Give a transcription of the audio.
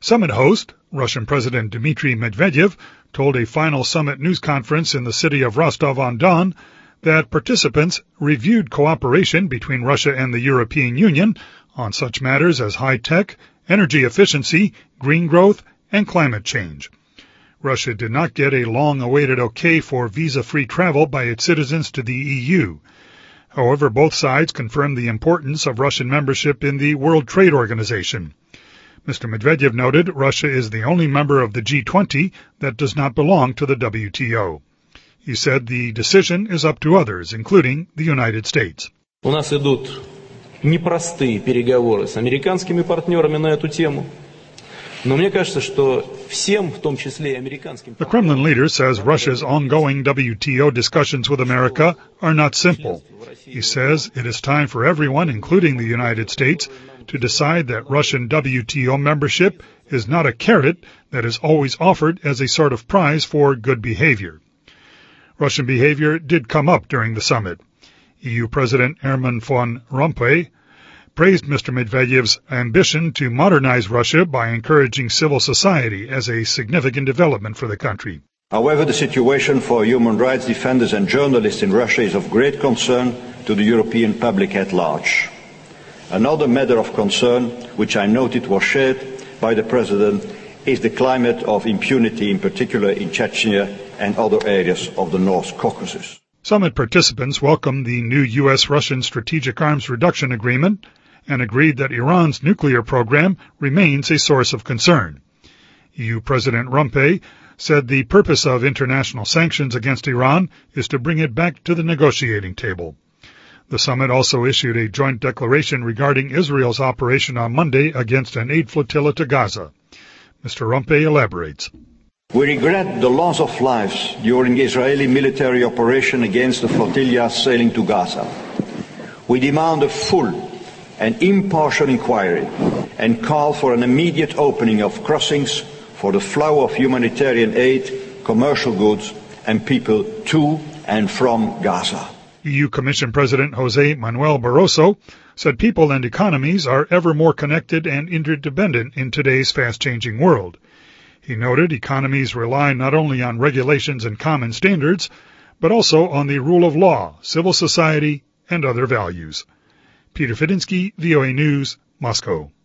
Summit host, Russian President Dmitry Medvedev, told a final summit news conference in the city of Rostov-on-Don that participants reviewed cooperation between Russia and the European Union on such matters as high-tech, energy efficiency, green growth, and climate change. Russia did not get a long-awaited okay for visa-free travel by its citizens to the EU. However, both sides confirmed the importance of Russian membership in the World Trade Organization. Mr. Medvedev noted Russia is the only member of the G20 that does not belong to the WTO. He said the decision is up to others, including the United States. У нас идут непростые переговоры с американскими партнерами на эту тему. Но мне кажется, что всем, в том числе и американским... The Kremlin leader says Russia's ongoing WTO discussions with America are not simple. He says it is time for everyone, including the United States, to decide that Russian WTO membership is not a carrot that is always offered as a sort of prize for good behavior. Russian behavior did come up during the summit. EU President Herman Van Rompuy praised Mr. Medvedev's ambition to modernize Russia by encouraging civil society as a significant development for the country. However, the situation for human rights defenders and journalists in Russia is of great concern to the European public at large. Another matter of concern, which I noted was shared by the President, is the climate of impunity, in particular in Chechnya and other areas of the North Caucasus. Summit participants welcomed the new U.S.-Russian Strategic Arms Reduction Agreement and agreed that Iran's nuclear program remains a source of concern. EU President Rompuy said the purpose of international sanctions against Iran is to bring it back to the negotiating table. The summit also issued a joint declaration regarding Israel's operation on Monday against an aid flotilla to Gaza. Mr. Rompuy elaborates. We regret the loss of lives during the Israeli military operation against the flotilla sailing to Gaza. We demand a full and impartial inquiry and call for an immediate opening of crossings for the flow of humanitarian aid, commercial goods, and people to and from Gaza. EU Commission President José Manuel Barroso said people and economies are ever more connected and interdependent in today's fast-changing world. He noted economies rely not only on regulations and common standards, but also on the rule of law, civil society, and other values. Peter Fedinsky, VOA News, Moscow.